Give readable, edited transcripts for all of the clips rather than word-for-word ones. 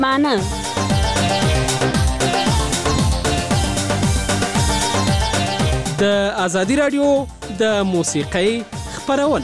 معنا د ازادي رادیو د موسیقۍ خبرونه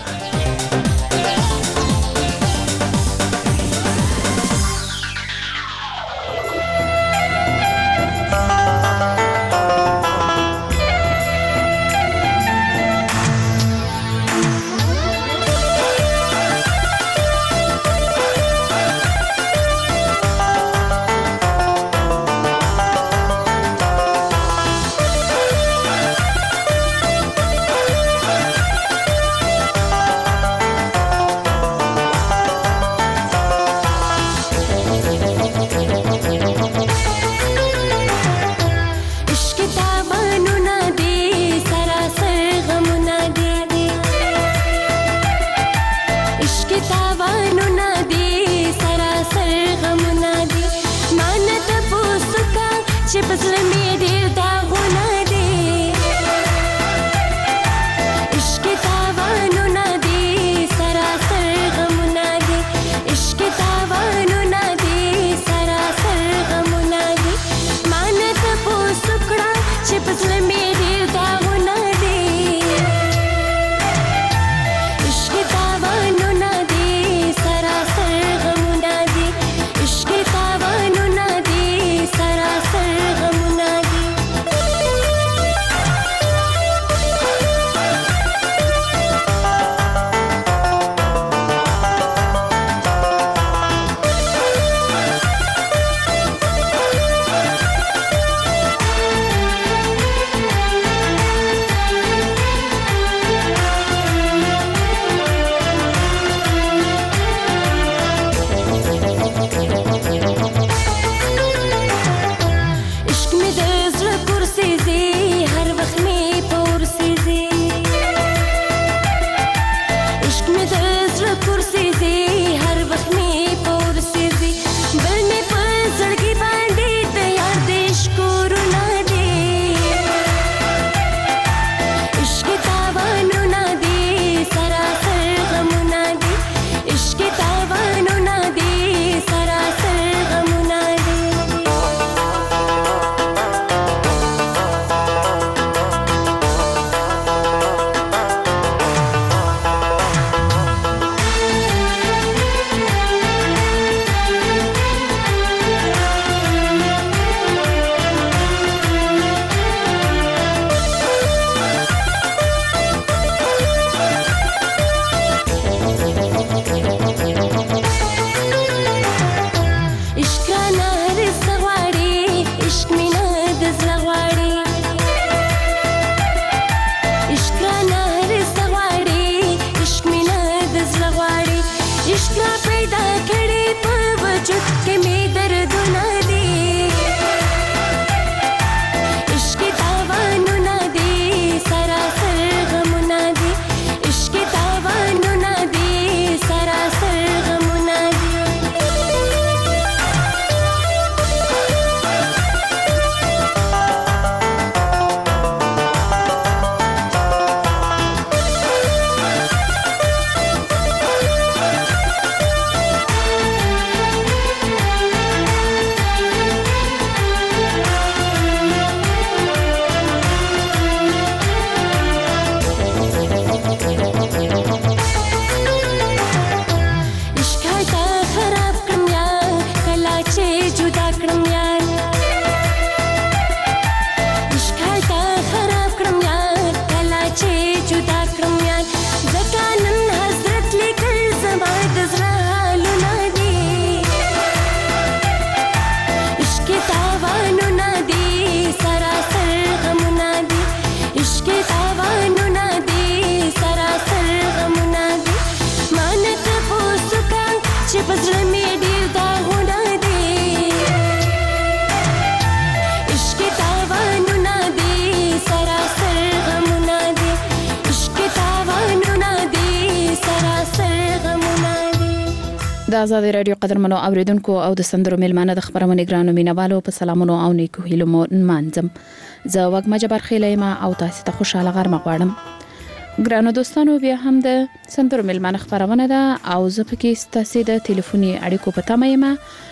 د ازادي رادیو قدرمنو اوریدونکو او د سندرو ملمانه د خبرونه ګرانو مینوالو په سلامونو او نیکو هیلو مو منځم زه وګما جبر خیلیما او تاسو ته خوشاله غرمه غواړم ګرانو دوستانو بیا هم د سندرو ملمانه خبرونه ده او زه پکې ستاسو د ټلیفوني اړیکو په تمه یم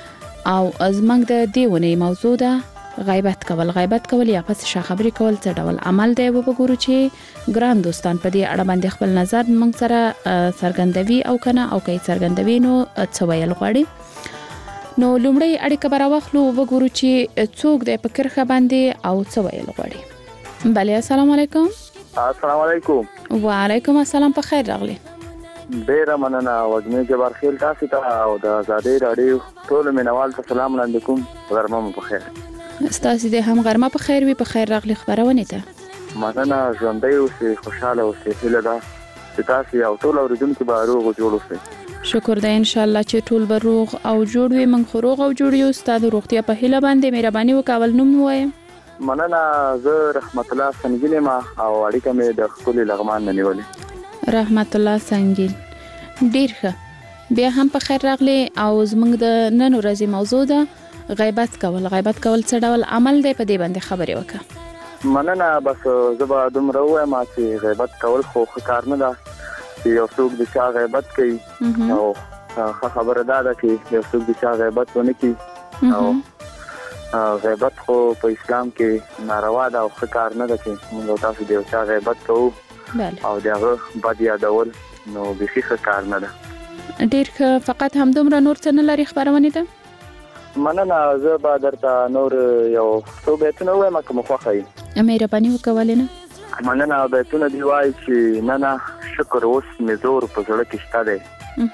او زمنګ د دیونه موضوع ده غیبت کول یا پس شا خبري کول څه ډول عمل دی وګورو چې ګران دوستان په دې اړه باندې خپل نظر موږ سره څرګندوي او کنه او کوي څرګندوي نو څه ویل غواړي. نو لومړی اړیکه به راوخلو وګورو چې څوک د پکرخه باندې او څه ویل غواړي. بله السلام علیکم. السلام علیکم. وعلیکم السلام، په خیر راغلی. ډیره مننه وګمې جبار خیل تاسو ته او د آزادۍ رادیو ټول مینوال ته سلام وړاندې کوم. غرمه مو په خیر. ستاسو دې هم غرمه په خیر وي. په خیر راغلی خبرونه ته. مننه، ژوندۍ اوسئ، خوشاله اوسئ. هیله ده چې تاسو او ټول اوریدونکو به روغ او جوړ اوسئ. شکر ده ان شاء الله چې ټول به روغ او جوړ وي. موږ خو روغ او جوړ یو. ستاسو روغتیا په هیله باندې مهرباني وکول. نوم وایم. مننه، زه رحمت الله سنگیل ما او اړیکه مې د خپل لغمان نه نیولې. رحمت الله سنگیل، ډیر ښه. بیا هم په خیر راغلی. او زموږ د نن ورځې موضوع ده غیبت کول څه ډول عمل دی، په دې باندې خبرې وکړه. مننه، بس زه به دومره ووایم چې غیبت کول خو ښه کار نه ده چې یو څوک د چا غیبت کوي او خبره ده چې یو څوک د چا غیبت ونه کوي. او غیبت خو په اسلام کې ناروا ده او ښه کار نه ده چې موږ تاسو د یو چا غیبت کوو او دغه بد یادول، نو بیخي ښه کار نه ده. ډیر ښه. فقط هم دومره نور څه نه لري خبرونه ده؟ مننه، زه به درته نور یو څو بیتونه ووایم که مو خوښه وي. مهرباني وکولې نه. مننه، بیتونه دې وایي چې نه شکر اوس مې زور په زړه کې شته دی.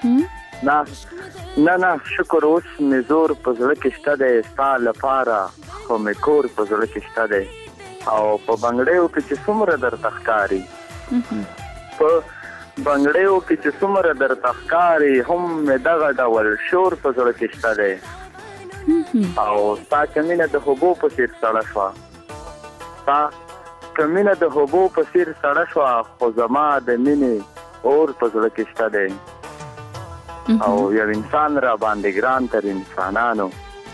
نه شکر اوس مې زور په زړه کې شته دی، ستا لپاره خو مې کور په زړه کې شته دی. او په بنګړیو کې چې څومره درته ښکاري، په بنګړیو کې چې څومره درته ښکاري، هم مې دغه ډول شور په زړه کې شته دی. او ستا کمینه د حبو په څیر سړه شوه، ستا کمینه د حبو په څیر سړه شوه، خو زما د مینې اور په زړه کې شته دی. او یو انسان را باندې ګران تر انسانانو،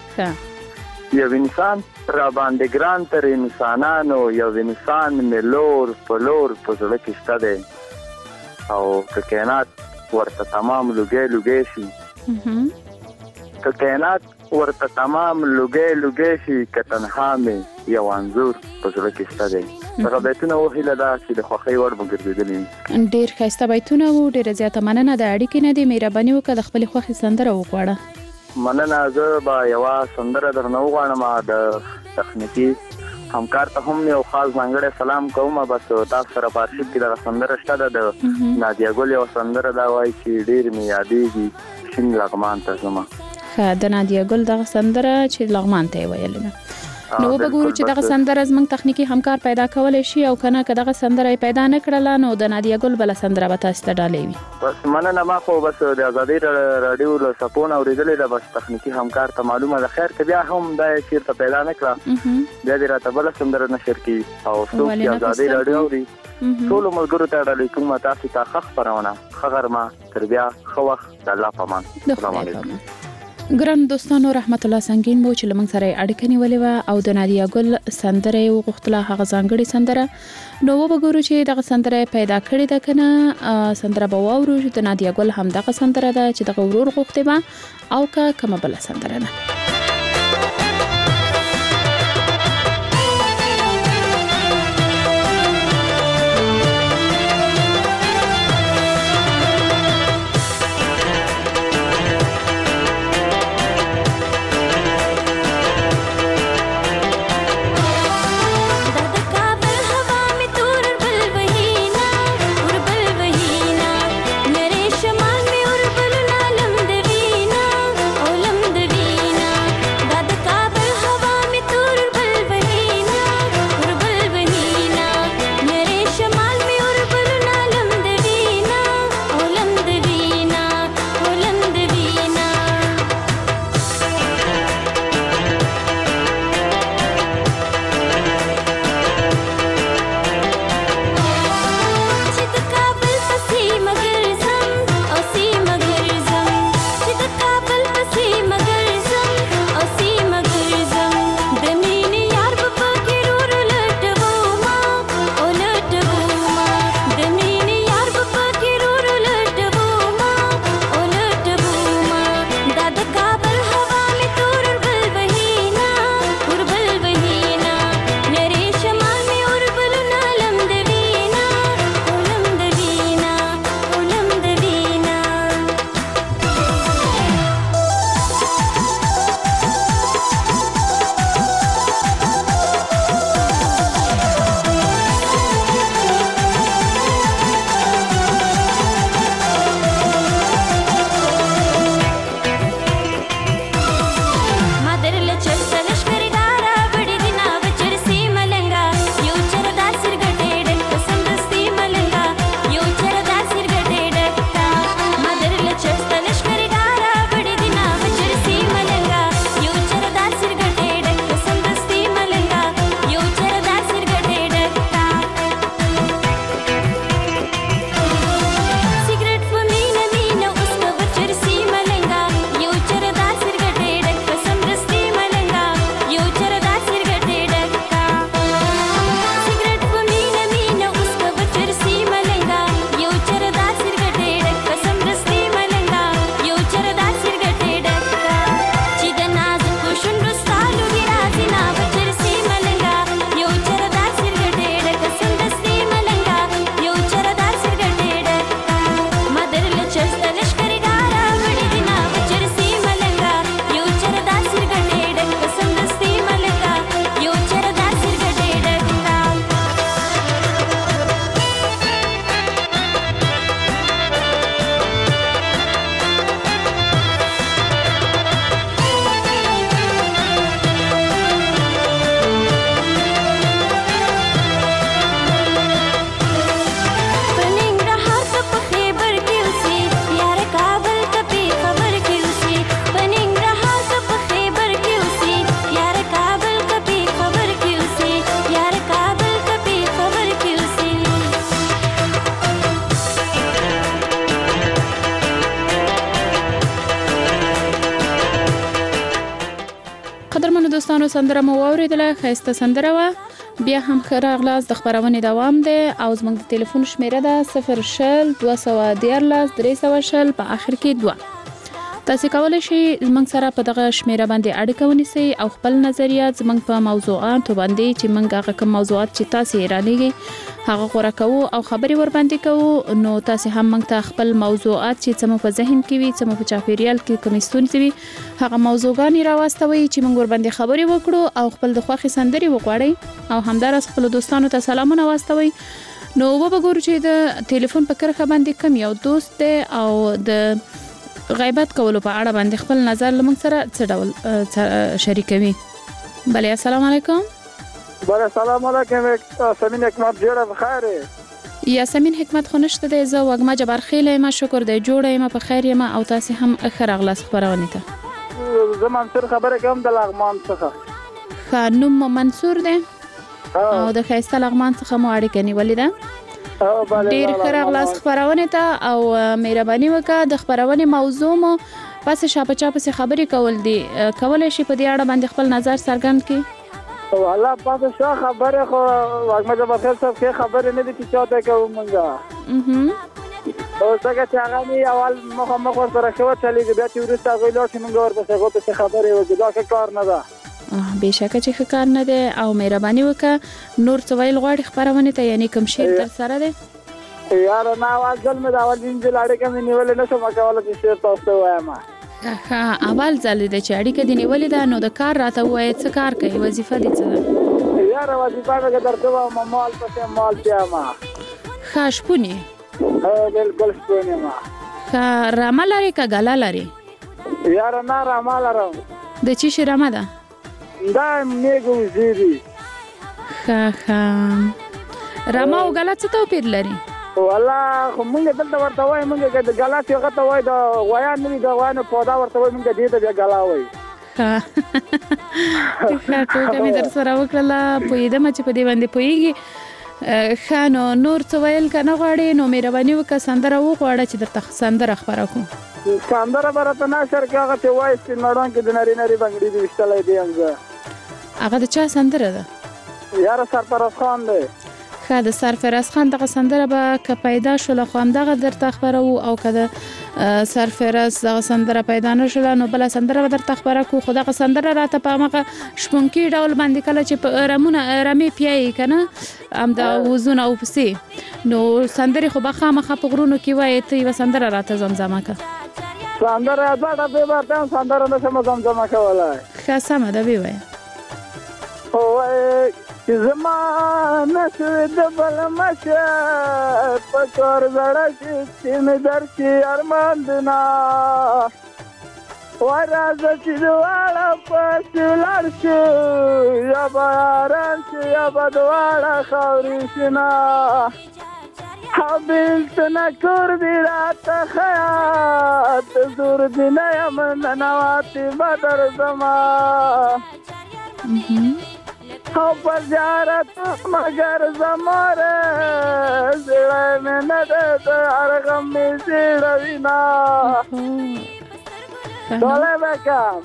یو انسان را باندې ګران تر انسانانو، یو انسان مې لور په زړه کې شته دی. او که کائنات ورته تمام لوګی شي، که کائنات ورته تمام لوګی شي، که تنها مې یو انځور په زړه کې شته دی. دغه بیتونه و هیله ده چې د خوښۍ وړ مو ګرځېدلي. ډېر ښایسته بیتونه وو. ډېره زیاته مننه. د اړیکې نه دې مهرباني وکړه د خپلې خوښې سندره وغواړه. مننه، زه به یوه سندره درنه وغواړم. د تخنیکي همکار ته هم یو خاص ځانګړی سلام کوم. بس تاسو سره په ارشیف کې دغه سندره شته ده، د نادیه ګل یوه سندره دا وایي چې ډېر مې یادېږي شین لغمان ته ځمه. ښه، د نادیه ګل دغه سندره چې لغمان ته یې ویلې ده. نو وګورو چې دغه سندره زموږ تخنیکی همکار پیدا کولی شي او کنه که دغه سندره پیدا نه کړله نو د نادیه ګل بله سندره به تاسو ته ډالۍ وي. بس مننه، ما خو بس د آزادۍ راډیو له څپو نه اورېدلې ده. بس تخنیکي همکار ته معلومه ده. خیر که بیا هم دا یې چېرته پیدا نه کړه بیا دې راته بله سندره نشر کړي. او څوک چې آزادۍ راډیو اوري ټولو ملګرو ته ډالۍ کوم. تاسو ته ښه خپرونه، ښه غرمه، تر بیا ښه وخت. د الله په امان. السلام علیکم. ګران دوستانو، رحمت الله سنگین مو چې لمنګ سره اړیکه نیولې و او د نادیه ګل سندره یو غوښتله، هغه ځانګړي سندره. نو وګورو چې دغه سندره پیدا کړې ده کنه. سندره به واورو چې د نادیه ګل هم دغه سندره ده چې دغه ورور غوښتې به او که کومه بله سندره ده. मेरे शमाल में और बलना लम दवीना قدرمنو دوستانو سندره مو واوریدله خسته سندره وا بیا هم خره اغلاس د خبرونه دوام دی او زموږ د ټلیفون شمیره ده 0 213 300 په اخر کې 2 تاسو کولای شئ زموږ سره په دغه شمیره باندې اړیکه ونیسئ او خپل نظریات زموږ په موضوعاتو باندې چې موږ هغه کوم موضوعات چې تاسو یې رالېږئ هغه غوړه کوو او خبري ور باندې کوو نو تاسو هم موږ ته خپل موضوعات چې څه په ذهن کې وي څه په چاپیریال کې کوم ستونزې وي هغه موضوعګانی راوستوي چې موږ ور باندې خبري وکړو او خپل د خوښي سندري وغواړئ او همدارس خپل دوستانو ته سلامونه واستوي نو وګورئ چې د ټلیفون په کرخه باندې کم یو دوست دی او د غیبت کولو په اړه باندې خپل نظر لمن سره څه ډول شریکوي. بله السلام علیکم. بله السلام علیکم. سمین حکمت جوړه بخیر. یاسمین حکمت خو نشته دی زه وګما جبر خیله ما شکر دی جوړه ما په خیر یم او تاسو هم اخر اغلاس خبرونه ته. زه منصور خبره کوم د لغمان څخه. خانم منصور دی. او د خیسته لغمان څخه مو اړیکه نیولې ده. ډیر ښه غلاس خبرونه ته او مهرباني وکړه د خبرونه موضوع مو پس شاپه چاپه خبري کول دي کولای شي په دې اړه باندې خپل نظر څرګند کړي. والله پاتې شو خبره خو واګما د بخیر صاحب کې خبره نه دي چې چا ته کوم مونږه او څنګه چې هغه می اول مخ سره شو چلیږي بیا چې ورسته غوښتل چې مونږ ورپسې غوته خبره وکړو دا کار نه ده. بهشکه چې کار نه دی او مهرباني وکړه نور څه ویل غواړي خبرونه ته یعنی کوم شی تر سره دی یار نه اول ځل مې دا اول دین چې لاړې کوم نیول نه شم کولای چې شیر تاسو وایم ها اول ځل دی چې اړیکه دی نیولې ده نو د کار راته وای څه کار کوي وظیفه دي څه ده یار وظیفه مې درته و مال پسې مال پیاما خاشپونی بالکل شپونی ما رامه لري که ګلا لري یار نه رامه لرم د چی شي رامه ده دا میګو زیری رامه او ګلا څه توپیر لري والله خو مونږ دلته ورته وای مونږ د ګلا څخه غته وای دا وایان نه دا وانه پودا ورته وای مونږ دې ته ګلا وای ټوکه مې در سره وکړه پویدم چې په دې باندې پویږي خانو نور څه ویل کنه غواړي نو مهرباني وکړه سندره وغواړه چې درته سندره خبره کوم سندره برته نشر کې هغه ته وای چې نړون کې د نری نری بنگړي دي وشتلې دی هغه د چا سندره ده یاره سرفراز خان دی خا د سرفراز خان دغه سندره به ک پیدا شول خو هم دغه درته خبره او کده سرفراز دغه سندره پیدا نشول نو بل سندره به درته خبره کو خو دغه سندره راته په مغه شپونکی ډول باندې کله چې رمې پیای کنه ام دا وزونه او پسې نو سندره خو به خامخه په غرونو کې وای ته یو سندره راته زمزمه کا سندره دا به ورته سندره نشم زمزمه کولای خاصه ده وی وای زمانه شوی د بل مشه پکار زړه چې مې درکې ارمان دنا ورازه چې دواړه پسې ولاړ شو یا به یاران شو یا به دواړه خاورې شنا بیلتونه کور دی راته خیاط زور دی نه یم ننواتې به درځمه او پر زیارت مگر زماره زړه مې نه ده د هر غم مې زړه وینا ډالۍ وکړم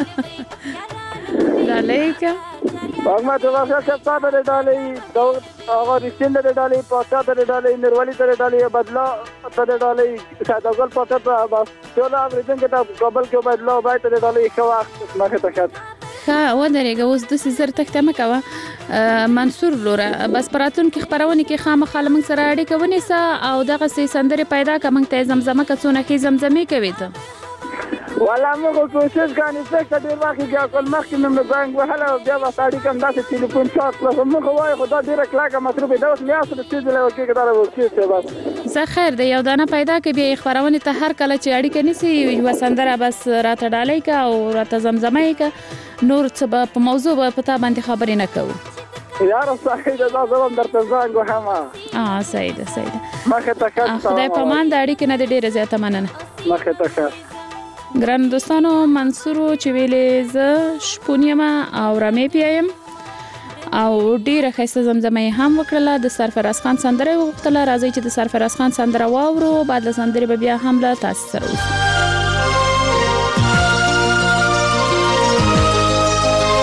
ډالۍ که واګما ته واسه چې تاسو د ډالۍ هغه رښتینه د ډالۍ پاته د ډالۍ نروالي د ډالۍ بدلا د ډالۍ سادهګل پاته بس ټول اوریدل کې ته قبل کې بدلا وای ته د ډالۍ ښه وخت مخه ته خاط ها ودرېګه اوس د سزر تخته مکوه منصور لوره بس پراتون کې خبرونه کې خامخا لمن سره اړیکه ونیسه او دغه سي سندره پیدا کمن ته زمزمه کڅونه کې زمزمي کوي ته ولا موږ کوشش کوي چې ډیر وخت کې خپل مخ کې مې بانګ وهله بیا وساړي کوم داسې ټلیفون شاټ کړو موږ وای خدا ډیر کلاګه مطلب دی اوس میاسه د څه له وکي کړه وکي څه بس زه خیر دی یو دانه پیدا کې بیا خبرونه ته هر کله چې اړیکه نسی یو سندره بس راته ډالۍ کا او راته زمزمه کا نور څه په موضوع په پتا باندې خبرې نه کوو یار صحیح ده زما درته زنګ وهم صحیح ده مخه تکات خدای په مان د اړیکې نه ډیره زیاته مننه مخه تکات ګران دوستانو منصور چې ویلې ز شپونیم او رمې پیایم او ډیره خسته زمزمه هم وکړه د سرفراز خان سندره وغوښتله راځي چې د سرفراز خان سندره واورو بعد له سندره به بیا هم له تاسو سره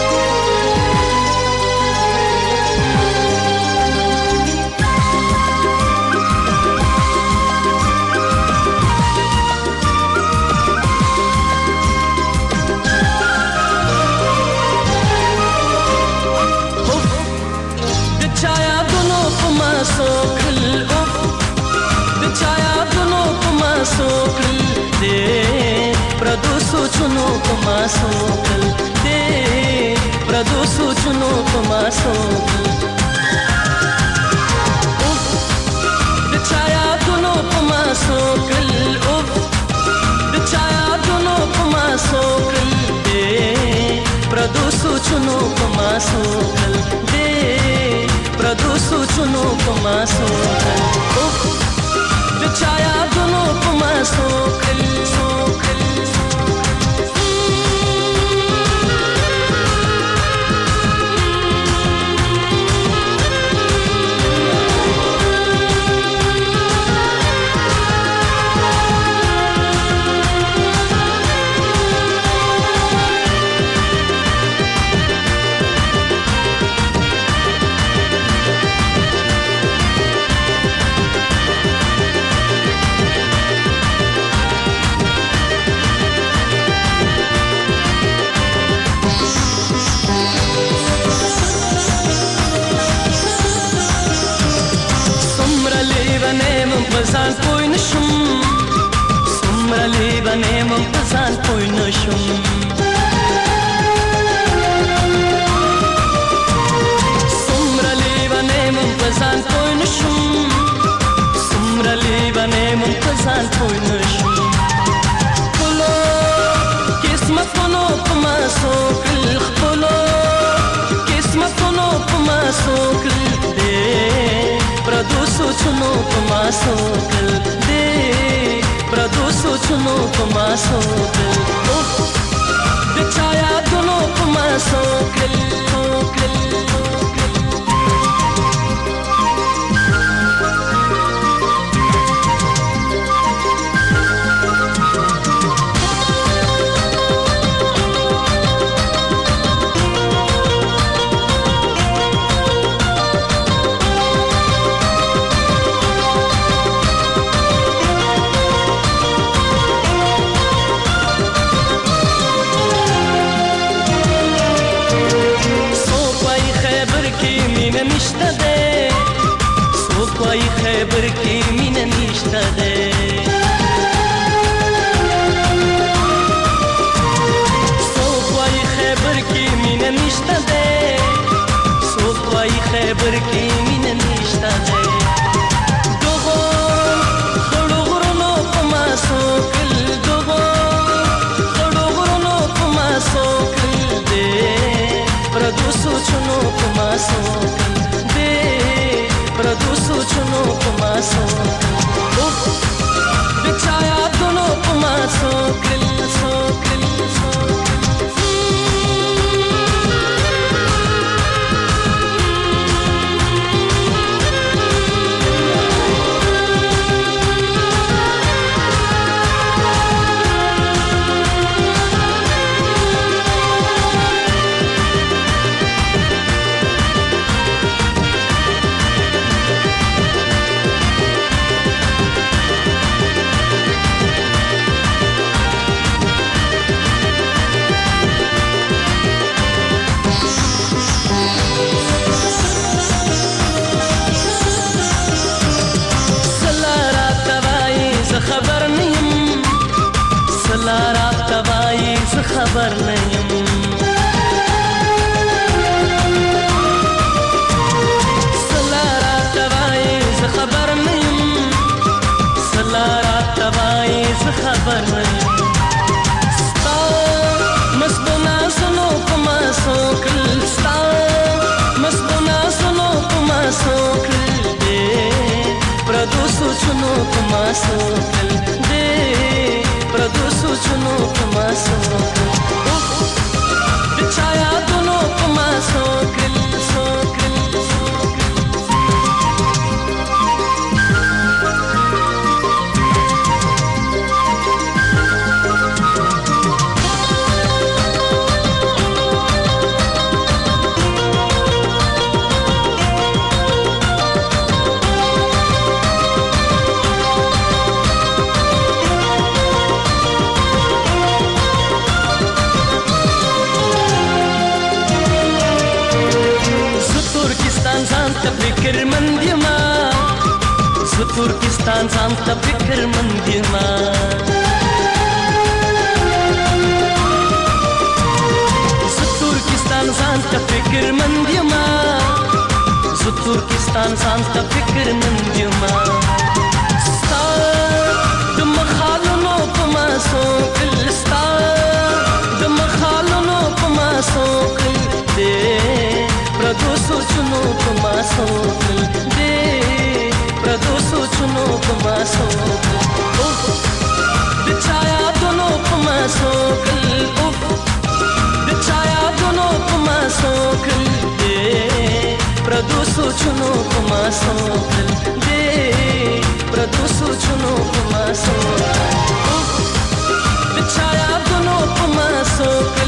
پردو سوچونو په ماسو د چا یادونو په ماسو کل د چا یادونو په ماسو کل پردو سوچونو په ماسو کل پردو سوچونو په ماسو کل د چا یادونو په ماسو کل ځان پوی نشم څومره لیونی مم په ځان پوی نشم څومره لیونی مم په ځان پوی نشم څومره لیونی مم په ځان پوی نشم خپلو قسمتونو په ماسو کړل خپلو قسمتونو په ماسو کړل پردو سوچونو په ماسو کل پردو سوچونو په ماسو کل د چا یادونو په ماسو کل خیبر کی مین نشته ده څوک وایي خیبر کی مین نشته ده څوک وایي خیبر کی مین نشته ده دغو خړو غرونو په ماسو کل دغو خړو غرونو په ماسو کل ده پردو سوچونو په ماسو کل ده پردو سوچونو په ماسو د چا یادونو په ماسو کل خبر نیم سلا رات وای ز خبر نیم سلا رات وای ز خبر نیم ستا مسبونا سنو پما سوکل ستا مسبونا سنو پما سوکل دے پردو سوچنو پما سوکل دے پردو سوچنو پما سوکل چا یادونو په ماسو کل ترکستان ځان ته فکر مند یم زه ترکستان ځان ته فکر مند یما زه ترکستان ځان ته فکر مند یما ستا د مخالونو په ماسو کل ستا د مخالونو په ماسو کل دې پردو سوچونو په ماسو کل دې پردو سوچونو په ماسو د چایا دونو په ماسو کل د چایا دونو په ماسو کل دې پردو سوچونو په ماسو کل دې پردو سوچونو په ماسو د چایا دونو په ماسو کل.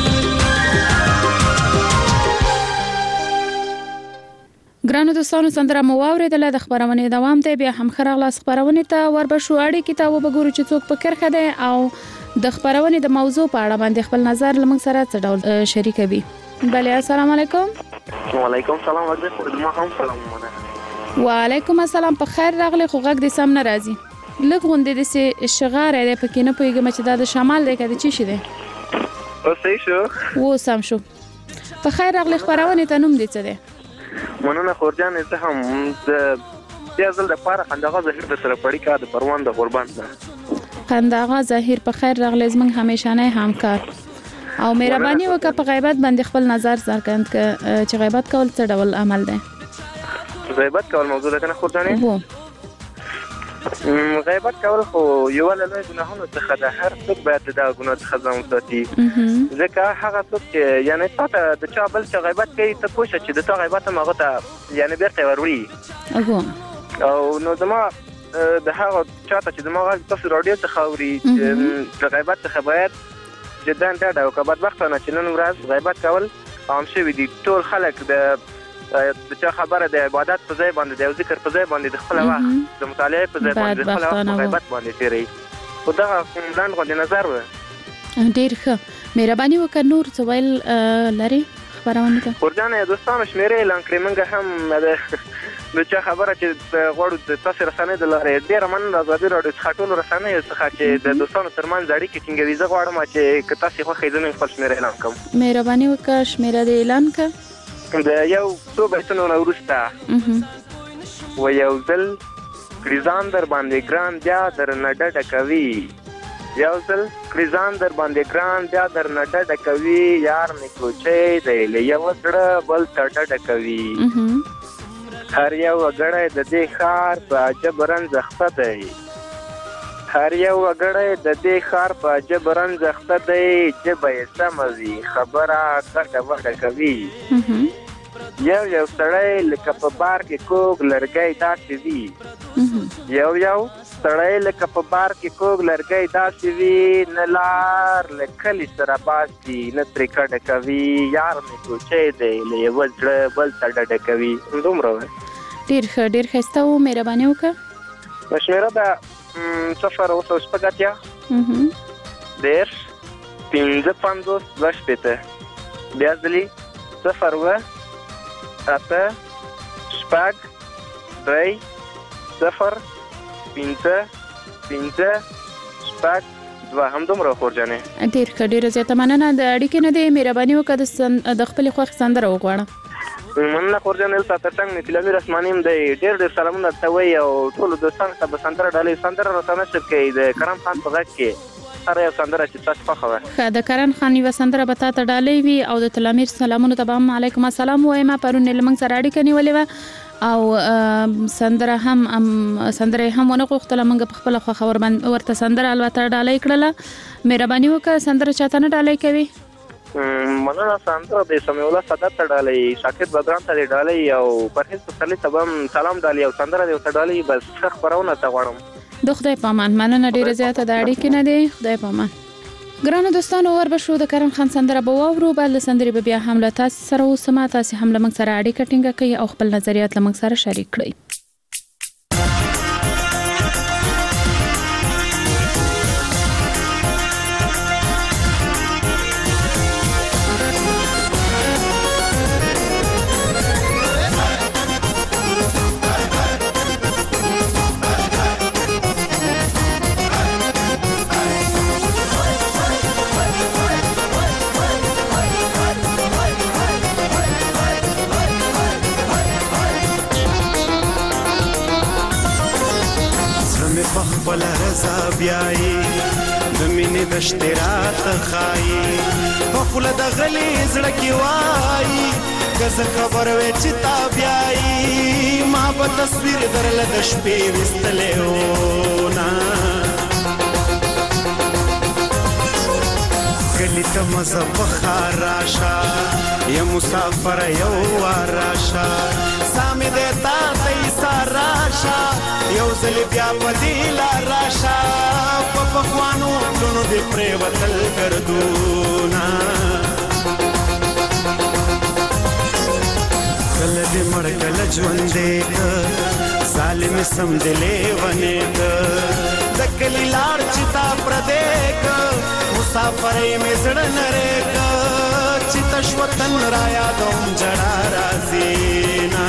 ګرانو دوستانو سندره مو واورېدله د خبرونې دوام دی بیا هم ښه راغلاست خبرونې ته وربشو اړیکې ته وبګورو چې څوک په کرښه دی او د خبرونې د موضوع په اړه باندې خپل نظر لمږ سره څه ډول شریکوي. بله السلام علیکم. وعلیکم سلام ما هم سلام وعلیکم السلام په خیر راغلی خو غږ دې سم نه راځي لږ غوندې داسې شغاری دی پکې نه پوهېږم چې دا د شمال دی که د چی شي دی صحیح شو و سم شو په خیر راغلی خبرونې ته نوم دې څه دی؟ مننه خورجانې زه هم د بیا ځل دپاره خنداغا ظهیر د سره پړی کا د پروان د غوربند نه خنداغا ظهیر په خیر راغلی زموږ همیشنی همکار او مهرباني وکړه په غیبت باندې خپل نظر څرګند کړه چې غیبت کول څه ډول عمل دی؟ غیبت کول موضوع ده که نه خورجانې؟ غیبت کول خو یو له لوی ګناهونو څخه ده هر څوک باید د دغه ګناه څخه ځان وساتي ځکه هغه څوک چې یعنې تا ته د چا بل چې غیبت کوي ته پوه شه چې د تا غیبت هم هغه ته یعنې بېرته یې وروړي او نو زما د هغه چا ته چې زما غږ تاسو راډیو څخه اوري د غیبت څخه باید جدا ډډه وکړه بدبختانه چې نن ورځ غیبت کول عام شوي دي ټول خلک د چا خبره د عبادت په ځای باندې د ذکر په ځای باندې د خپل وخت د مطالعې په ځای باندې د خپل وخت په غیبت باندې تیروي خو دغه لاند غوندې نظر و ډېر ښه مهرباني وکړه نور څه ویل لرې خبرونه ته خورجانې دوستانو شمېرې اعلان کړې موږ هم د چا خبره چې غواړو د تاسې رسنۍ د لارې ډېره مننه ازادي راډیو څخه ټولو رسنیو څخه چې د دوستانو ترمنځ اړیکې ټینګوي زه غواړم چې که تاسې خوښوي زه خپل شمېره اعلان کړم مهرباني وکړه شمېره دې اعلان کړه د یو څو بیتونو نه وروسته و یو ځل کریزان در باندې ګران بیا درنه ډډه کوي یو ځل کریزان در باندې ګران بیا درنه ډډه کوي یار مې کوچی دی له یوه زړه بل ته ډډه کوي هر یو وګړی د دې ښار په عجب رنځ اخته دی هر یو وګړی د دې ښار په عجب رنځ اخته دی ژبه یې سمه وي خبره ګډه وډه کوي یو سړی لکه په بار کې کوږ لرګی داسې وي یو سړی لکه په بار کې کوږ لرګی داسې وي نه لار له کلي سره باسي نه ترې کډه کوي یار مې کوچی دی له یوه زړه بل ته ډډه کوي دومره وایي ډېر ښایسته و مهرباني وکړه شمېره ده 0 10 55 2 بیا ځلي 0 7 شپږ 3 0 5 شپږ 2 همدومره خورجانې ډېره زیاته مننه د اړیکې نه دی مهرباني وکړه د خپلې خوښې سندره وغواړه مننه خورجانې دلته ترڅنګ مې فلمي رسماني هم دی ډېر سلامونه درته وایي او ټولو دوستانو ته به سندره ډالۍ سندره راته نشر کوي د کرم خان په غږ کې هر یو سندره چې تاسو خوښه وه ښه د کرم خان یوه سندره به تا ته ډالۍ وي او د تلامیر سلامونو ته به هم علیکم السلام ووایم پرون یې له موږ سره اړیکه نیولې وه او سندره هم ونه غوښتله موږ په خپله خوښه ورته سندره البته ډالۍ کړله مهرباني وکړه سندره چاته نه ډالۍ کوي مننه سندره د سمیع الله سادات ته ډالۍ شاکر بدران ته دې ډالۍ او پرهیز پسرلي ته به هم سلام ډالۍ او سندره دې ورته ډالۍ بس ښه خپرونه ته غواړم د خدای په امان مننه ډېره زیاته د اړیکې نه دی خدای په امان ګرانو دوستانو وربشو د کرم خان سندره به واورو بعد له سندرې به بیا هم له تاسې سره اوسم تاسې هم له موږ سره اړیکه ټینګه کړئ او خپل نظریات له موږ سره شریک کړئ بیاي د مینې د اشتراط خایي په خوله د غلي زړه کې وایي که زه خبر وې چې تا بیاي ما په تصویر درله د شپې ویستلی نه کلی ته مزه بخار راشه یا مسافر یو وار راشه سامې دی تا ته ایسار راشه یو ځل بیا په دې لار راشه په پخوانو پلونو دې پرېوتل ګردونه کله دې مړ کله ژوندې که ظالم سم دې لیونې که د کلي لار چې تا پردې که مسافرۍ مې زړه نری که چې تش وطن را یادوم جړا راځي نه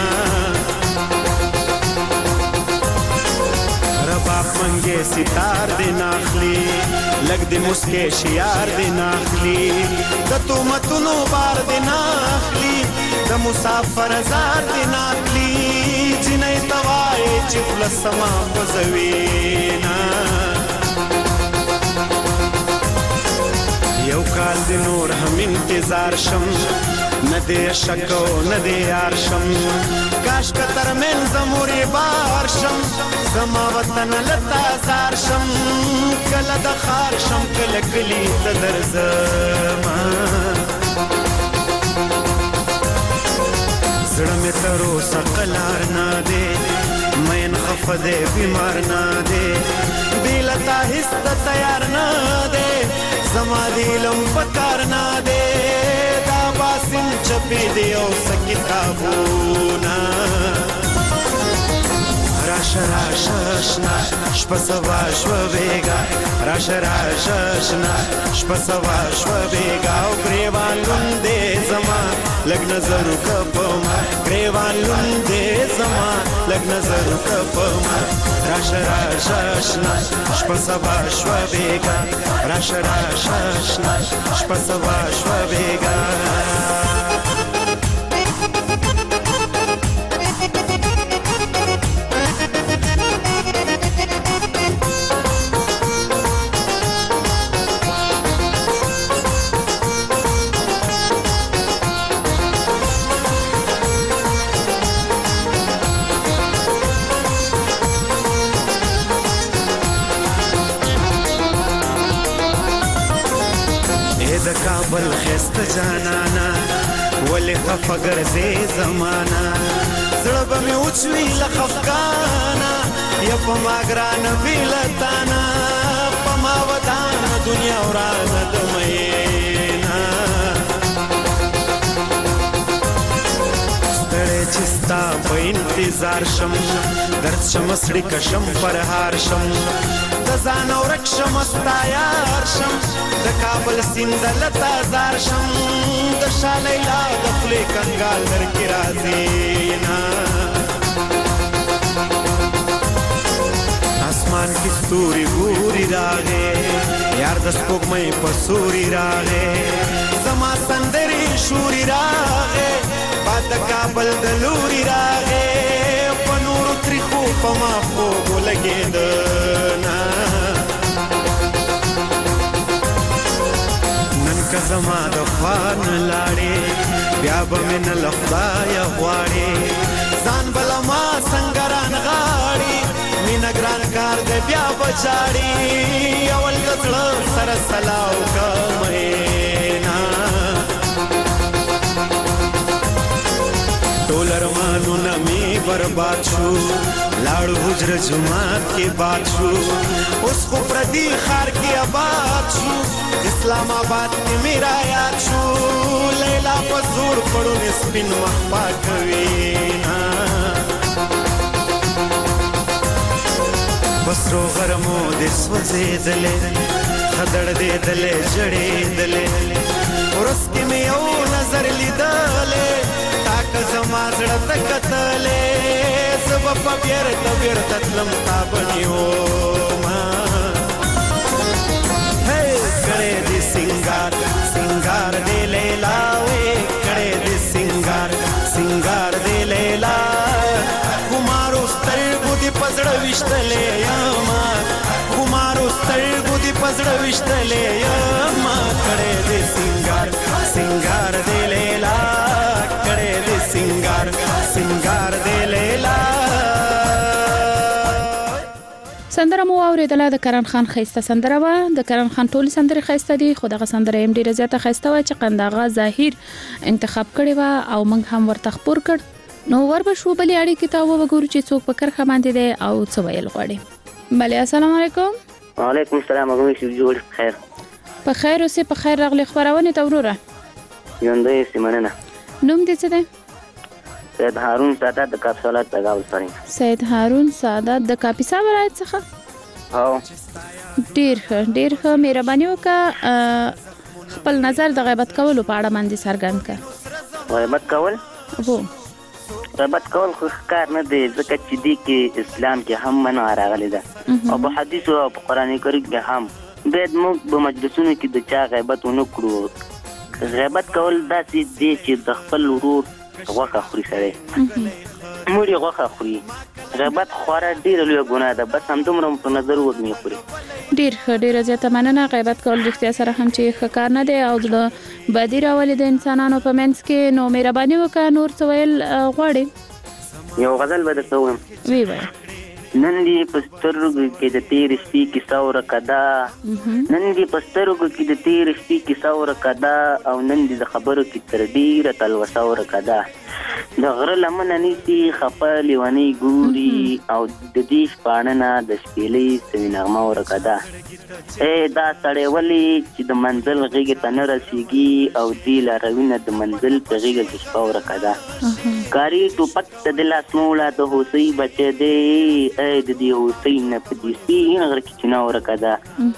رباب منګې ستار دې ناخلي لږ دې مسکې شیار دې ناخلي د تهمتونو بار دې ناخلي د مسافر زار دې ناخلي جنۍ ته وایې چې خوله سما خوځوي نه یو کال دی نور هم انتظار شم نه دی شک او نه دی یار شم کاش که ترمنځ مورې بار شم زما وطن لتا زار شم کله د ښار شم کله کلي ته درځمه زړه مې تر اوسه قلار نه دی مین خفه دی بیمار نه دی بې له تا هېڅ ته تیار نه دی زما د علم پکار نه دی دا باسم چپې دی او څه کتابونه راشه راشه اشنا شپه سبا شوه بېګا راشه راشه اشنا شپه سبا شوه بېګا او ګریوان لوند دی زما لږ نظر وکړه په ما ګریوان لوند دی زما لږ نظر وکړه په ما راشه راشه اشنا شپه سبا شوه بېګا راشه راشه اشنا شپه سبا شوه بېګا د کابل خسته جانانا ولې خفه ګرځې زمانه زړه به مې وچوي له خفګانه یا په ما ګرانه بې له تانه په ما ودانه دنیا ورانه د میینه ستړی چې ستا په انتظار شم درد شم سړي کشم پرهار شم د ځان ورک شم ستا یار شم د کابل سیند لتا زار شم د شاه لیلا د خولې کنګال درکې راځي نه اسمان کې ستوري ګوري راغې یار د سپوږمۍ په سوري راغې زما سندرې شوري راغې باد د کابل د لوري راغې په نورو تریخو په ما خوب ولګېده نه که زما د خوا نه لاړې بیا به مې نه له خدایه غواړې ځان به له ما څنګه رانغاړې مینه ګران کار دی بیا به جاړې اول د زړه سره سلا وکړه مینا ټول ارمانونه مې برباد شو لاړو حجره جومات کې باد شو اوس خو پردي ښار کې آباد شو اسلام آباد کې میرا یاد شو لیلا په زور پړونې سپین مخ پاکوي بسرو غرمو دې سوځېدلې خدړېدلې ژړېدلې ورځ کې مې یو نظر لیدلې تا که زما زړه ته کتلې زه به په بیرته بیرته تلم تا به نیومه کړې دې سینګار سینګار دې لیلا وې کړې دې سینګار سینګار دې لیلا خمارو سترګو دې په زړه ویشتلې یما خمارو زړه وشتلې ما کړې دې سنگار سنگار دې لیلا کړې دې سنگار سنگار دې لیلا. سندره مو اوریدله د کرن خان خیسته سندره و. د کرن خان ټول سندره خیسته دي خو دغه سندره هم ډیره زیاته خیسته و چې قنداغه ظاهر انتخاب کړي و او موږ هم ورته خبر کړ. نو وربه شو بلې اړیکې ته وګورو چې څوک په کرخه باندې دی او څه ویل غواړي. بله السلام علیکم. وعلیکم السلام. هغه شي جوړ خیر په خیر اوسې په خیر راغلی خبرونه ته وروره. ژوندۍ سیمنه. نوم دې څه دی؟ سید هارون سادات د کاپسولات تګاول سره. سید هارون سادات د کاپیسا ولایت څخه. او ډیر ښه مهرباني وکړه خپل نظر د غیبت کولو په اړه باندې څرګند کړه. غیبت کول هو غیبت کول خو کار نه دی ځکه چې دی کې اسلام کې هم منع راغلی ده او په حدیث او په قران کریم کې هم باید موږ په مجلسونو کې د چا غیبت ونه کړو. غیبت کول داسې دی چې د خپل ورور غوښه خوري سړی مړی غوښه خوري. غیبت خورا ډېره لویه ګناه ده بس همدومره په نظر وږمې خوري. ډېره زیاته مننه. غیبت کول رښتیا سره هم چې ښه کار نه دی او زړه بدي راولي د انسانانو په منځ کې. نو مهرباني وکړه نور څه ویل غواړې؟ یو غزل به درته ووایم. وی وایه. نن دې په سترګو کې د تېرې شپې کیسه ورکه ده نن دې په سترګو کې د تېرې شپې کیسه ورکه ده او نن دې د خبرو کې تر ډېره تلوسه ورکه ده. د غره لمنه نیسي خفه لیونۍ ګوري او د دې شپاڼه نه د شپېلۍ سوي نغمه ورکه ده. دا سړی ولې چې د منزل غېږې ته نه رسېږي او دې لاروي نه د منزل په غېږه کې شپه ورکه ده. کاري ټوپک ته د لاس موړه د هوسۍ بچی دی د دې هوسۍ نه په دې سپین غره کې چینه ورکه ده.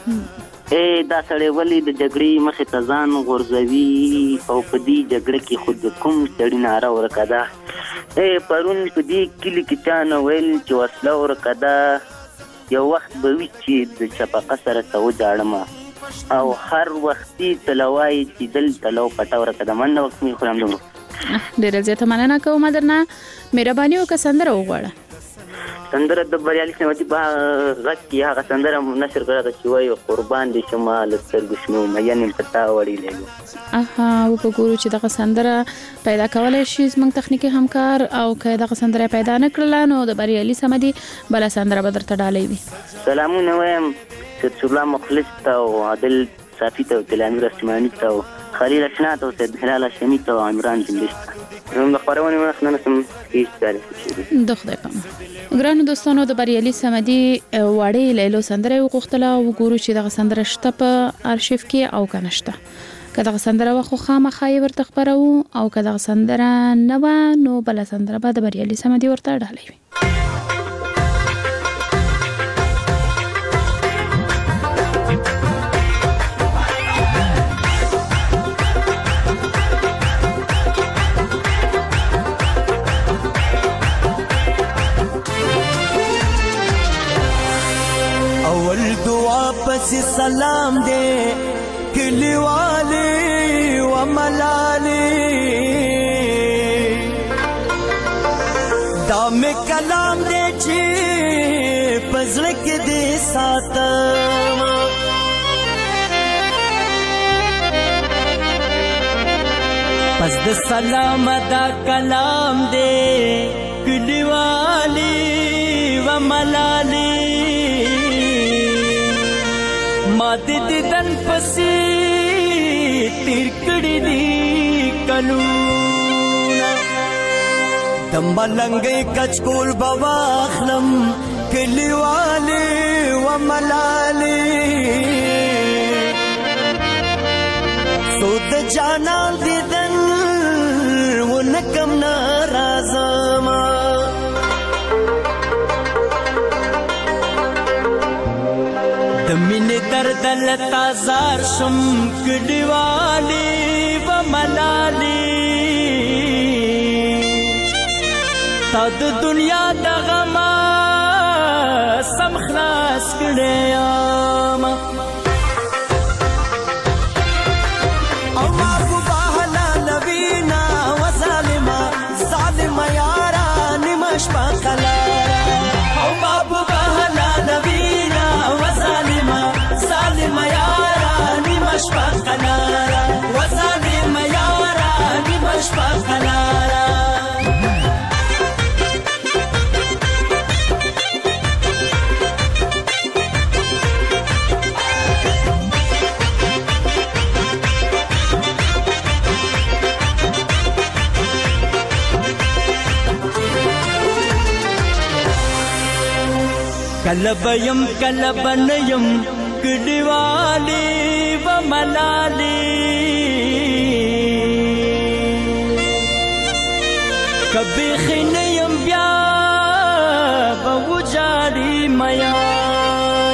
دا سړی ولې د جګړې مخې ته ځان غورځوي او په دې جګړه کې خو د کوم سړي ناره ورکه ده. پرون په دې کلي کې چا نه ویل چې وسله ورکه ده. یو وخت به وي چې د شفقه سره ته وجاړم او هر وختي تلوای چې دلته لو پټه ورکه ده. مننه وخت مې خورم دومره. ډېره زیاته مننه کوم درنه. مهرباني وکړه سندره وغواړه. سندره د بریالي سمتي په غږ کې هغه سندره نشر کړه چې وایي قربان دي شمه له سترګو شنو مینې په تا وړي لګو. وګورو چې دغه سندره پیدا کولی شي زموږ تخنیکي همکار او که دغه سندره پیدا نه کړله نو د بریالي سمدي بله سندره به درته ډالۍ وي. سلامونه وایم سید الله مخلص ته او عادل صافي ته او تلامیر اسماني ته او خلیل اشنا ته او سید هلال هاشمي ته او عمران جنبش ته زموږ د خپرونې مخ نه نسم هېڅ تعریف شي. د خدای پامه. ګرانو دوستانو د بریالي سمدي وړې لیلو سندره وغوښتله. وګورو چې دغه سندره شته په ارشیف کې او که نشته. که دغه سندره وه خو خامخا یې ورته خپروو او که دغه سندره نه وه نو بله سندره به د بریالي سمدي ورته ډالۍ وي. پس سلام دے کلی والے و ملالے دام کلام دے چی پزرک دے ساتم پس د سلام دا کلام دے کلی والے و ملالے ما دې دن پسې تیر کړي دي کلونه د ملنګي کچکول بواخلم کلیواله و ملاله سود جانان دې دن ونکم ناراضما مینه درد لتا زار شم کډیوالی و ملالی تا د دنیا د غما سم خلاص کړم او ابو بهلا نبینا و ظالما ظالم یارا نمش پخلا او ابو بهلا نبینا ظالم یا کله بیم کله بنیم کډیوالی و ملالی کبی خینیم بیا و جاری میان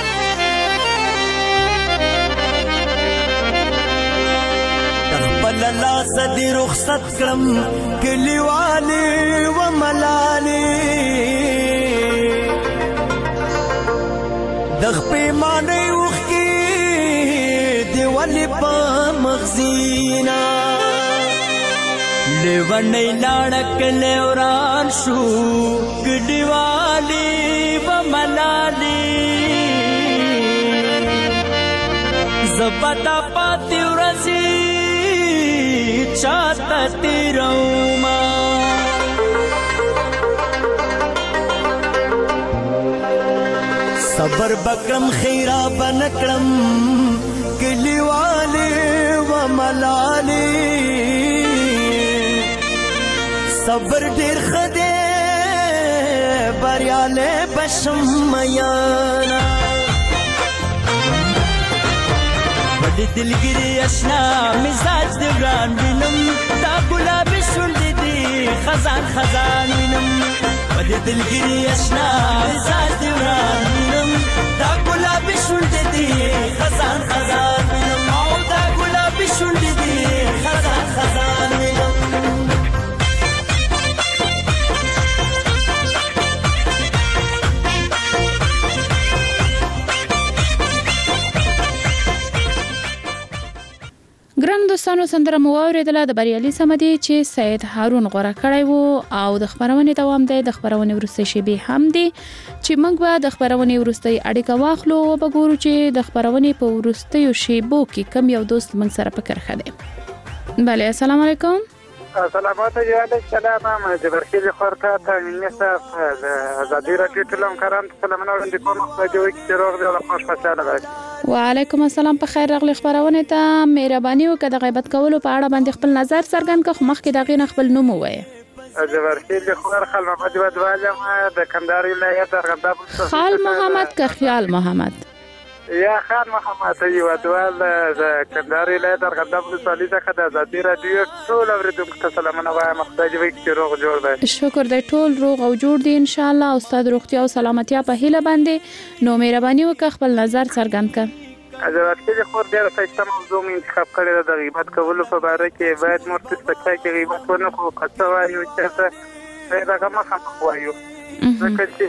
تخبل لاس دی رخصت کرم کلیوالی و ملالی دغ پیمانی وخی دیوالی پا مغزینا لیوانی لارک لیوران شو گډیوالی و ملالی زبتا پاتی ورزی چاہتا تیروما صبر بکرم خیرا بنکرم کلیوالی و ملالی صبر ډیر خده بریاله بشم میانا بڑی دلگیری اشنا مزاج دیوران وینم دا گلابی شونډې دی خزان خزان وینم بڑی دلگیری اشنا مزاج دیوران وینم دا گلابی شونډې دی خزان خزان وینم او دا گلابی شونډې دی خزان خزان وینم ګران دوستانو سندره مو واورېدله د بریالي صمدي چې سید هارون غوره کړی وو او د خبرونې دوام دی د خبرونې وروستۍ شیبې هم دی چې موږ به د خبرونې وروستۍ اړیکه واخلو او به ګورو چې د خبرونې په وروستیو شیبو کې کم یو دوست موږ سره په کرښه دی. بله السلام علیکم. سلامات جواد السلام جبرخیل خورتا تامینی صاحب آزادی رادیو ټولم کرام سلامونه وړاندې کوم خدای دې وکړي چې روغ دې او خوش خوشاله وي. وعلیکم السلام په خیر راغلی خبرونه ته مهرباني وکړه د غیبت کولو په اړه باندې خپل نظر څرګند کړه خو مخکې دغه نه خپل نوم ووایه. جبرخیل خور خال محمد ودوالم د کندهار ولایت ارغنداب خال محمد که خیال محمد یا خان محمد ودوال د کندهار ولایت ارغنداب ولسوالۍ څخه د آزادی رادیو ټول اوریدونکو ته سلامونه وایم خدای دې وکړي چې روغ جوړ وي. شکر دی ټول روغ او جوړ دي ان شاء الله. استاد روغتیا او سلامتیا په هیله باندې نو مهرباني وکړه خپل نظر څرګند کړه. جبرخیل خور ډېر ښایسته موضوع مې انتخاب کړې ده د غیبت کولو په باره کې. باید مرتد په چا کې غیبت ونه کړو که څه وایو چېرته دغه مخامخ وایو ځکه چې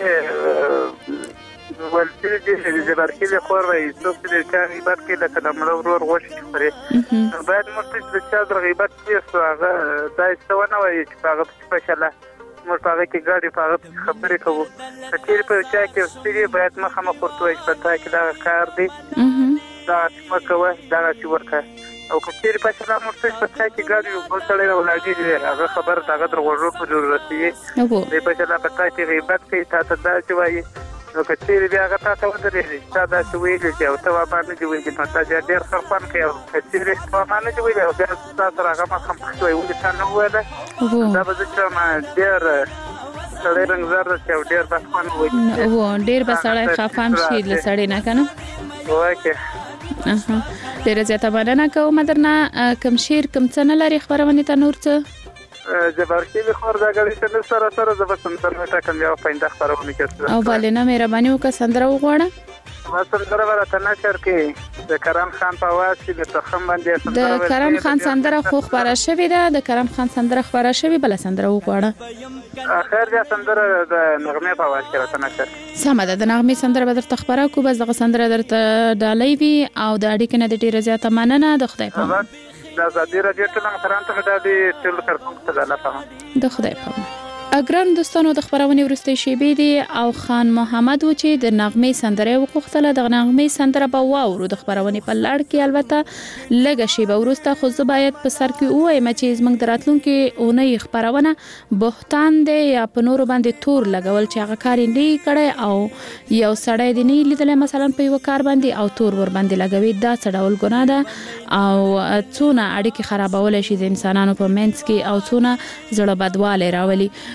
ولې دې جبرخیل خور وایي څوک چې د چا غیبت کوي لکه د مړه ورور غوښې چې خوري باید مرتد د چا د غیبت کېږو هغه دا څه ونه وایي چې په هغه پسې فشله موږ په هغه کې ګاډي په هغه پسې خبرې کوو. که چېرې په چا کې ستړي باید مخامخ ورته وایي چې په تا کې دغه کار دی دغسې مه کوه دغسې وکړه. او که چېرې فشله مرتد په چا کې ګاډي بل سړی راولاړېږي هغه خبره د هغه تر غوږو پورې ورسوي دی فشله په تا کې غیبت کوي تا ته داسې وایي نو که چېرې بیا هغه تا ته ودرېږي تا داسې ویلي چې او ته وفا نه دي ویلي نو تا بیا ډېر ښه خوند کوي. او که چېرې وفا نه دي ویلي او بیا تا سره هغه مخامخ شوی ولې تا نه وویله دا به زه چم ډېر سړی رنګزار ده چې او ډېر بس خوند وایي ډېر به سړی خفه شي له سړی نه که نه وکې ډېره زیاته مننه کوم درنه. کم شعر کم څه نه لري خبرونې ته نور څه جبرخیل خور دا غړي چې سره سره د سندره ټاکم یو پاینده خبرونه کوي او بل نه مهرباني وکړه سندره وغواړه. ما سندره ورته نشر کې د کرم خان په आवाज کې د تخم باندې د کرم خان سندره خو خبره شوې ده د کرم خان سندره خبره شوې بل سندره وغواړه. اخر بیا سندره د نغمه په आवाज کې راته نشر سمه ده د نغمه سندره به درته خبره کو بس دغه سندره درته ډالۍ وي او د اړیکې نه د ډیره زیاته مننه د خدای په امان. د آزادی رادیو ټولنه کرانته مې د ټول کارکونکو ته الله پامان د خدای په امان. ګران دوستانو د خبرونې وروستۍ شیبې دي او خان محمد و چې د نغمې سندره وغوښتله د نغمې سندره به واورو د خبرونې په لړ کې البته لږه شیبه وروسته خو زه باید په سر کې ووایم چې زموږ د راتلونکي اونۍ خبرونه بهتان دی یا په نورو باندې تور لګول چې هغه کار نه کړي او یو سړی دی نه لیدل مثلا په یو کار باندې او تور ور باندې لګوي دا څه ډول ګناه ده او څونه اړیکې خرابول شي د انسانانو په منځ کې او څونه زړه بدواله راولي.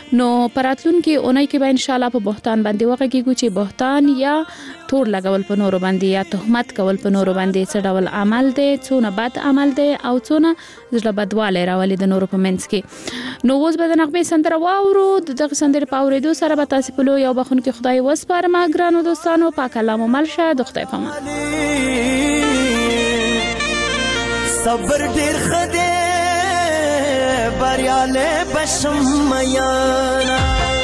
نو پراتلون کې اونۍ کې به ان شاء الله په بهتان باندې وغږیږو چې بهتان یا تور لګول په نورو باندې یا تهمت کول په نورو باندې څه ډول عمل دی، څونه بد عمل دی او څونه زړه بدواله راولي د نورو په منځ کې. نو اوس به د نغمې سندره واورو. دغه سندره په اورېدو سره به تاسو په لو یو بخون کې خدای وسپارم ګرانو دوستانو. پاک الله مو مل شه. د خدای په امان. صبر ډیر خده بریاله بشم میانا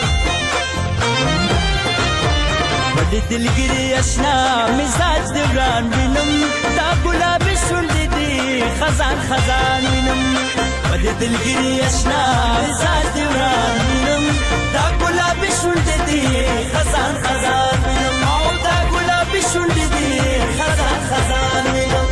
بڑی دلگیری اشنا مزاج دیوران وینم دا گلابی شوندی دی خزان خزان وینم بڑی دلگیری اشنا مزاج دیوران وینم دا گلابی شوندی دی خزان خزان وینم او دا گلابی شوندی دی خزان خزان وینم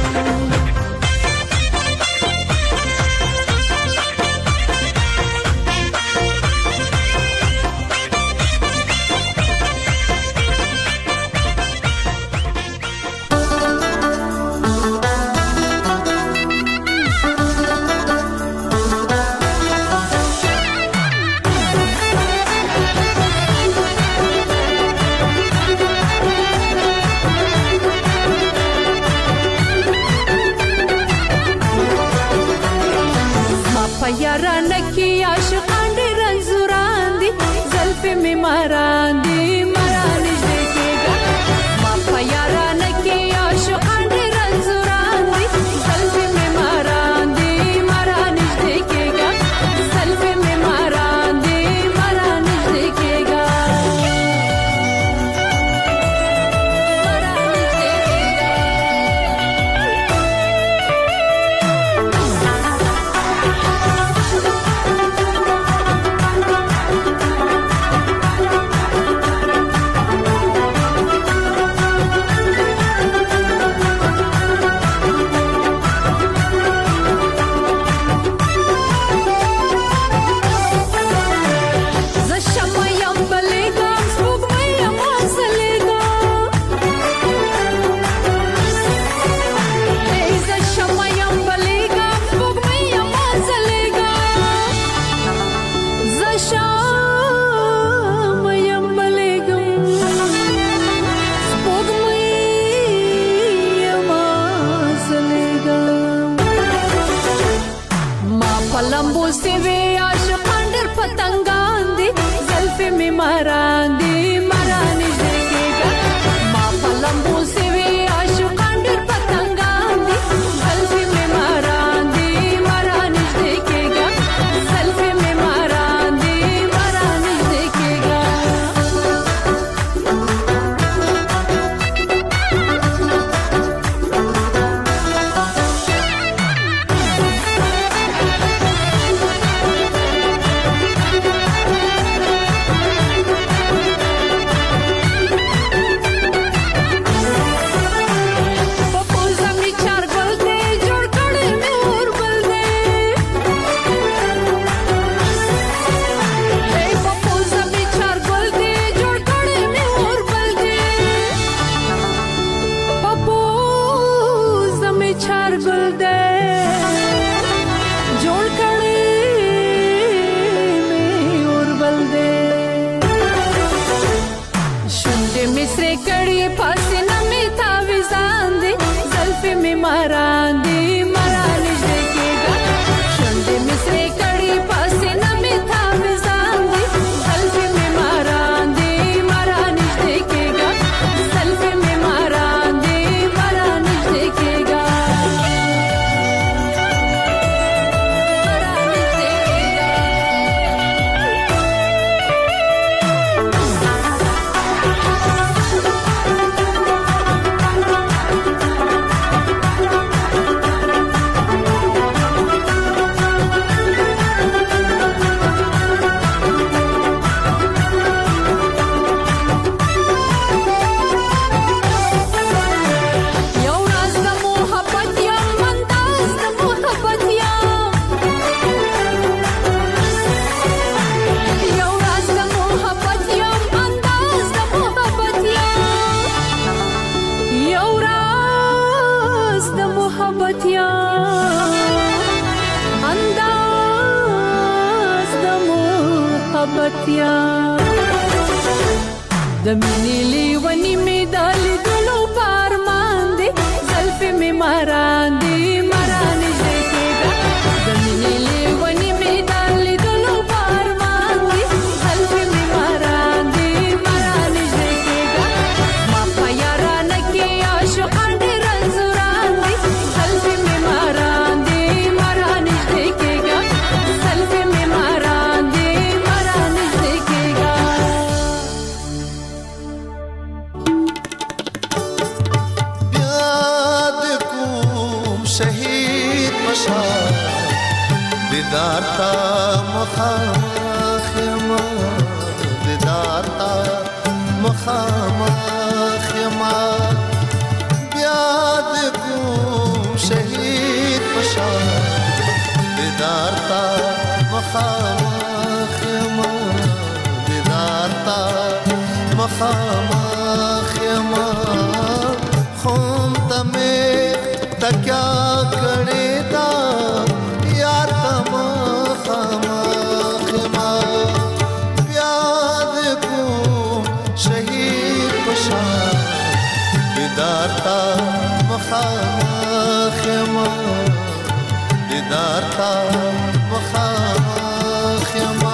محبتیا د مینې لیونی می دالې دلو پارمان دی زلف می ماران دی ماران دې کېدا د مینې لیونی می دالې دلو پارمان دی زلف می ماران دی ماران دې کېدا ما پیاران کې عاشقان دې رنزوران دی زلف می ماران دی ماران دې کېدا زلف می ماران دی ماران دې کېدا شهید مشال دیدار تا مخامخ ما دیدار تا مخامخ ما بیاد کوم شهید مشال دیدار تا مخامخ ما دیدار تا مخامخ ما خون تمه تکیا کړه دا یار تم خامخ ما یاد کوم شهید بشار دیدار تا مخامخ ما دیدار تا مخامخ ما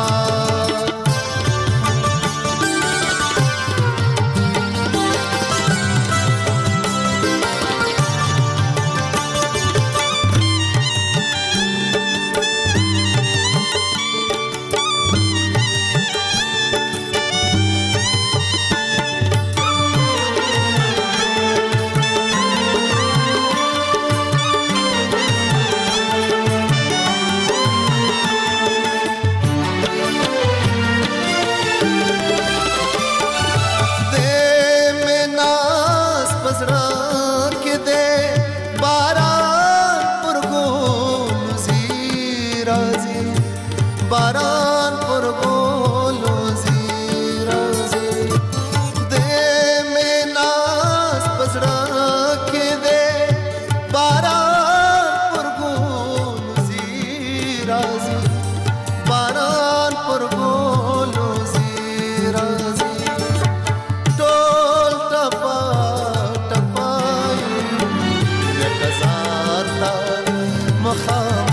باران پر گولو زیرازی دے میں ناس پسڑا کے دے باران پر گولو زیرازی باران پر گولو زیرازی ٹول ٹپا ٹپائی یکزار تار مخام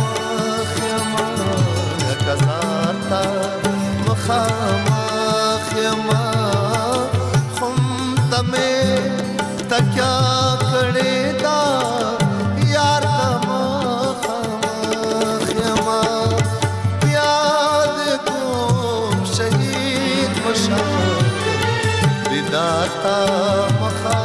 مخامخ ما خم تمه تکیا کړه دا یار مخامخ ما یاد کوم شهید مشال دیدار تا مخامخ